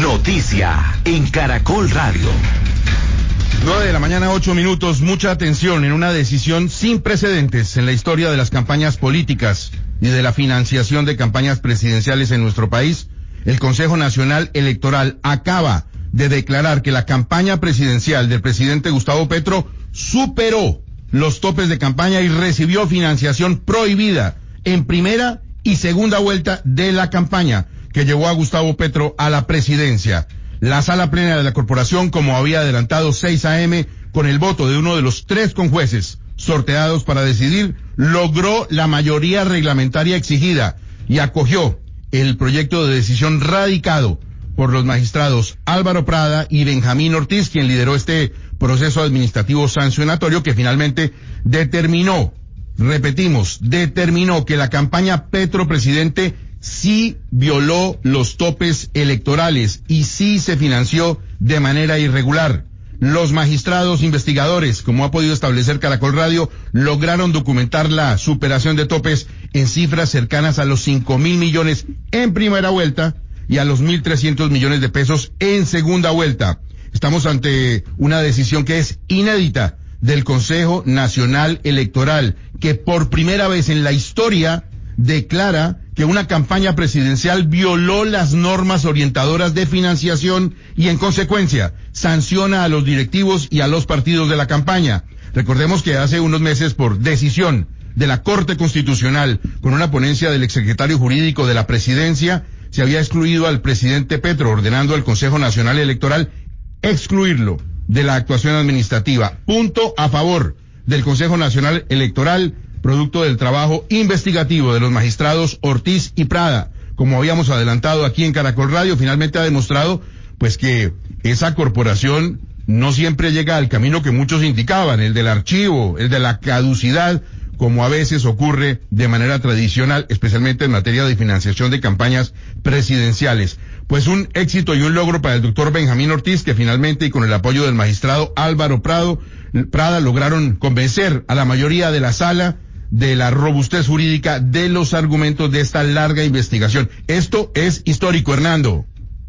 Noticia en Caracol Radio. 9:08 a.m, mucha atención en una decisión sin precedentes en la historia de las campañas políticas y de la financiación de campañas presidenciales en nuestro país. El Consejo Nacional Electoral acaba de declarar que la campaña presidencial del presidente Gustavo Petro superó los topes de campaña y recibió financiación prohibida en primera y segunda vuelta de la campaña que llevó a Gustavo Petro a la presidencia. La sala plena de la corporación, como había adelantado 6 a.m., con el voto de uno de los 3 conjueces sorteados para decidir, logró la mayoría reglamentaria exigida y acogió el proyecto de decisión radicado por los magistrados Álvaro Prada y Benjamín Ortiz, quien lideró este proceso administrativo sancionatorio que finalmente determinó que la campaña Petro Presidente sí violó los topes electorales y sí se financió de manera irregular. Los magistrados investigadores, como ha podido establecer Caracol Radio, lograron documentar la superación de topes en cifras cercanas a los 5.000 millones en primera vuelta y a los 1.300 millones de pesos en segunda vuelta. Estamos ante una decisión que es inédita del Consejo Nacional Electoral, que por primera vez en la historia declara que una campaña presidencial violó las normas orientadoras de financiación y en consecuencia sanciona a los directivos y a los partidos de la campaña. Recordemos que hace unos meses, por decisión de la Corte Constitucional, con una ponencia del exsecretario jurídico de la Presidencia, se había excluido al presidente Petro, ordenando al Consejo Nacional Electoral excluirlo de la actuación administrativa. Punto a favor del Consejo Nacional Electoral, producto del trabajo investigativo de los magistrados Ortiz y Prada. Como habíamos adelantado aquí en Caracol Radio, finalmente ha demostrado pues que esa corporación no siempre llega al camino que muchos indicaban, el del archivo, el de la caducidad, como a veces ocurre de manera tradicional, especialmente en materia de financiación de campañas presidenciales. Pues un éxito y un logro para el doctor Benjamín Ortiz, que finalmente, y con el apoyo del magistrado Álvaro Prada, lograron convencer a la mayoría de la sala de la robustez jurídica de los argumentos de esta larga investigación. Esto es histórico, Hernando.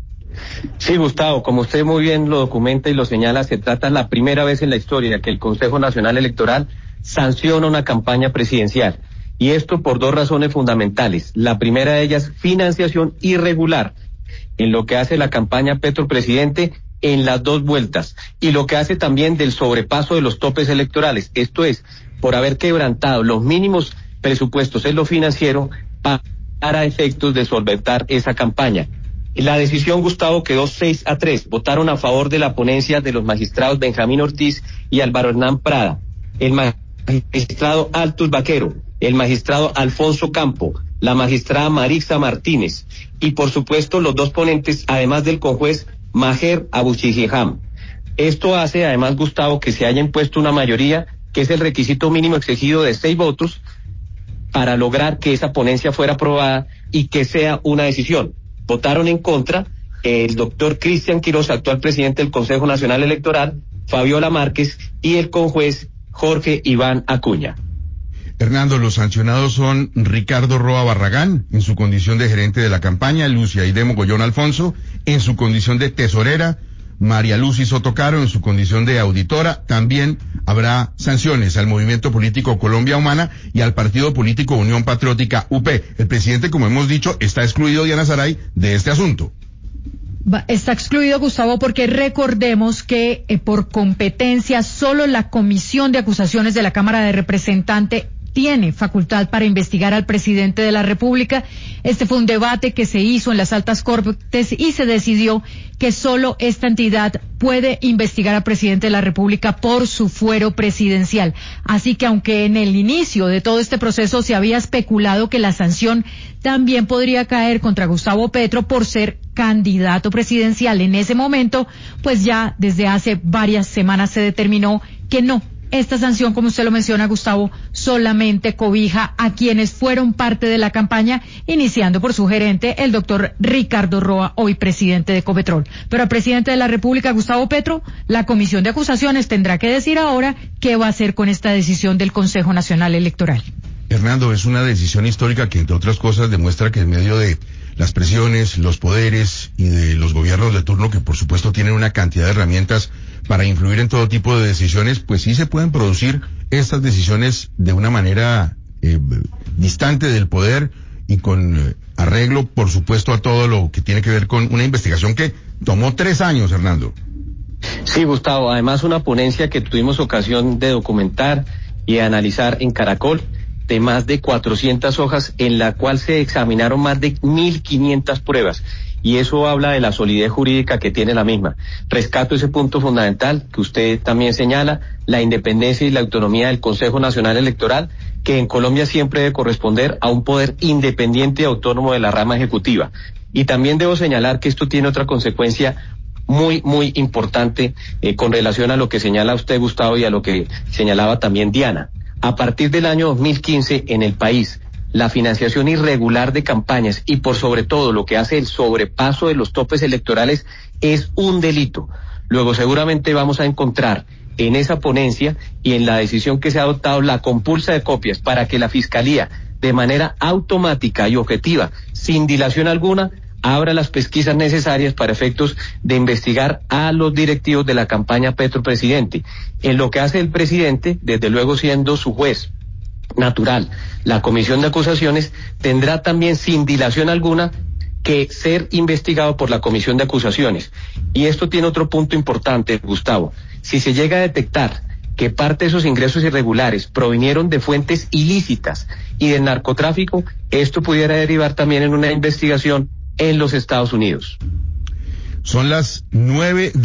Sí, Gustavo, como usted muy bien lo documenta y lo señala, se trata la primera vez en la historia que el Consejo Nacional Electoral sanciona una campaña presidencial. Y esto por 2 razones fundamentales. La primera de ellas, financiación irregular en lo que hace la campaña Petro Presidente en las 2 vueltas. Y lo que hace también del sobrepaso de los topes electorales. Esto es, por haber quebrantado los mínimos presupuestos en lo financiero para efectos de solventar esa campaña. La decisión, Gustavo, quedó 6-3. Votaron a favor de la ponencia de los magistrados Benjamín Ortiz y Álvaro Hernán Prada, el magistrado Altus Vaquero, el magistrado Alfonso Campo, la magistrada Marixa Martínez y, por supuesto, los 2 ponentes, además del conjuez Maher Abuchijijam. Esto hace, además, Gustavo, que se haya impuesto una mayoría, que es el requisito mínimo exigido de 6 votos, para lograr que esa ponencia fuera aprobada y que sea una decisión. Votaron en contra el doctor Cristian Quiroz, actual presidente del Consejo Nacional Electoral, Fabiola Márquez y el conjuez Jorge Iván Acuña. Hernando, los sancionados son Ricardo Roa Barragán, en su condición de gerente de la campaña, Lucia Aide Mogollón Alfonso, en su condición de tesorera, María Lucy Sotocaro, en su condición de auditora. También habrá sanciones al Movimiento Político Colombia Humana y al Partido Político Unión Patriótica UP. El presidente, como hemos dicho, está excluido, Diana Saray, de este asunto. Está excluido, Gustavo, porque recordemos que por competencia solo la Comisión de Acusaciones de la Cámara de Representantes tiene facultad para investigar al presidente de la República. Este fue un debate que se hizo en las altas cortes y se decidió que solo esta entidad puede investigar al presidente de la República por su fuero presidencial. Así que aunque en el inicio de todo este proceso se había especulado que la sanción también podría caer contra Gustavo Petro por ser candidato presidencial en ese momento, pues ya desde hace varias semanas se determinó que no. Esta sanción, como usted lo menciona, Gustavo, solamente cobija a quienes fueron parte de la campaña, iniciando por su gerente, el doctor Ricardo Roa, hoy presidente de Ecopetrol. Pero al presidente de la República, Gustavo Petro, la Comisión de Acusaciones tendrá que decir ahora qué va a hacer con esta decisión del Consejo Nacional Electoral. Hernando, es una decisión histórica que, entre otras cosas, demuestra que en medio de las presiones, los poderes y de los gobiernos de turno, que por supuesto tienen una cantidad de herramientas para influir en todo tipo de decisiones, pues sí se pueden producir estas decisiones de una manera distante del poder y con arreglo, por supuesto, a todo lo que tiene que ver con una investigación que tomó 3 años, Hernando. Sí, Gustavo, además una ponencia que tuvimos ocasión de documentar y de analizar en Caracol, de más de 400 hojas, en la cual se examinaron más de 1.500 pruebas, y eso habla de la solidez jurídica que tiene la misma. Rescato ese punto fundamental que usted también señala, la independencia y la autonomía del Consejo Nacional Electoral, que en Colombia siempre debe corresponder a un poder independiente y autónomo de la rama ejecutiva. Y también debo señalar que esto tiene otra consecuencia muy, muy importante con relación a lo que señala usted, Gustavo, y a lo que señalaba también Diana. A partir del año 2015 en el país, la financiación irregular de campañas y por sobre todo lo que hace el sobrepaso de los topes electorales es un delito. Luego seguramente vamos a encontrar en esa ponencia y en la decisión que se ha adoptado la compulsa de copias para que la Fiscalía, de manera automática y objetiva, sin dilación alguna, abra las pesquisas necesarias para efectos de investigar a los directivos de la campaña Petro Presidente. En lo que hace el presidente, desde luego siendo su juez natural, la comisión de acusaciones tendrá también sin dilación alguna que ser investigado por la comisión de acusaciones. Y esto tiene otro punto importante, Gustavo. Si se llega a detectar que parte de esos ingresos irregulares provinieron de fuentes ilícitas y del narcotráfico, esto pudiera derivar también en una investigación en los Estados Unidos. Son las 9:14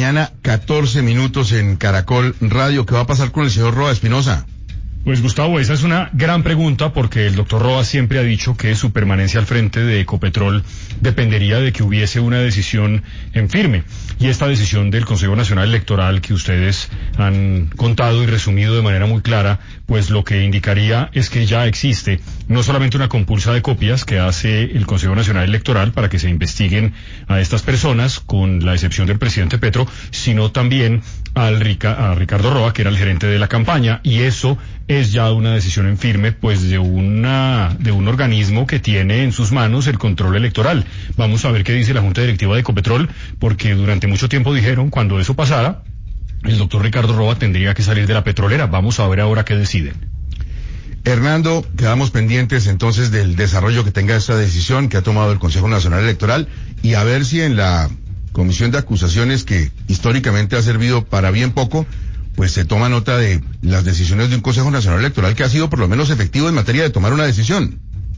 a.m. en Caracol Radio. ¿Qué va a pasar con el señor Roa Espinosa? Pues Gustavo, esa es una gran pregunta porque el doctor Roa siempre ha dicho que su permanencia al frente de Ecopetrol dependería de que hubiese una decisión en firme. Y esta decisión del Consejo Nacional Electoral que ustedes han contado y resumido de manera muy clara, pues lo que indicaría es que ya existe no solamente una compulsa de copias que hace el Consejo Nacional Electoral para que se investiguen a estas personas, con la excepción del presidente Petro, sino también a Ricardo Roa, que era el gerente de la campaña, y eso es ya una decisión en firme, pues de un organismo que tiene en sus manos el control electoral. Vamos a ver qué dice la Junta Directiva de Ecopetrol, porque durante mucho tiempo dijeron, cuando eso pasara, el doctor Ricardo Roa tendría que salir de la petrolera. Vamos a ver ahora qué deciden. Hernando, quedamos pendientes entonces del desarrollo que tenga esta decisión que ha tomado el Consejo Nacional Electoral y a ver si en la comisión de acusaciones, que históricamente ha servido para bien poco, pues se toma nota de las decisiones de un Consejo Nacional Electoral que ha sido por lo menos efectivo en materia de tomar una decisión.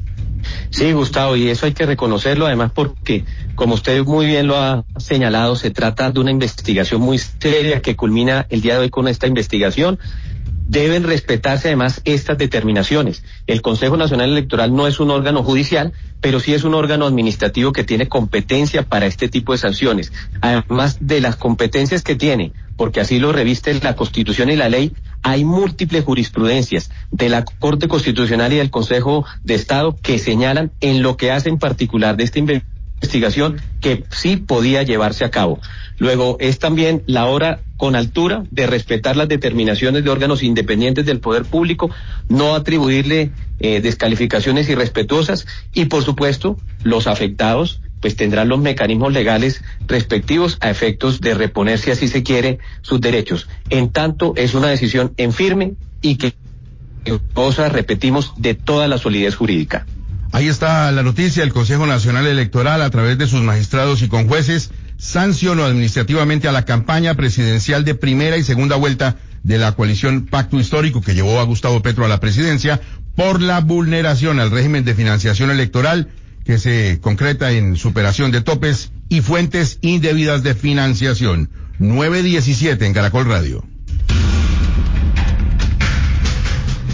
Sí, Gustavo, y eso hay que reconocerlo, además porque, como usted muy bien lo ha señalado, se trata de una investigación muy seria que culmina el día de hoy con esta investigación. Deben respetarse además estas determinaciones. El Consejo Nacional Electoral no es un órgano judicial, pero sí es un órgano administrativo que tiene competencia para este tipo de sanciones. Además de las competencias que tiene, porque así lo reviste la Constitución y la ley, hay múltiples jurisprudencias de la Corte Constitucional y del Consejo de Estado que señalan en lo que hace en particular de esta investigación que sí podía llevarse a cabo. Luego es también la hora con altura de respetar las determinaciones de órganos independientes del poder público, no atribuirle descalificaciones irrespetuosas y por supuesto los afectados pues tendrán los mecanismos legales respectivos a efectos de reponer, si así se quiere, sus derechos. En tanto es una decisión en firme y que goza, repetimos, de toda la solidez jurídica. Ahí está la noticia. El Consejo Nacional Electoral, a través de sus magistrados y con jueces, sancionó administrativamente a la campaña presidencial de primera y segunda vuelta de la coalición Pacto Histórico que llevó a Gustavo Petro a la presidencia por la vulneración al régimen de financiación electoral que se concreta en superación de topes y fuentes indebidas de financiación. 9:17 en Caracol Radio.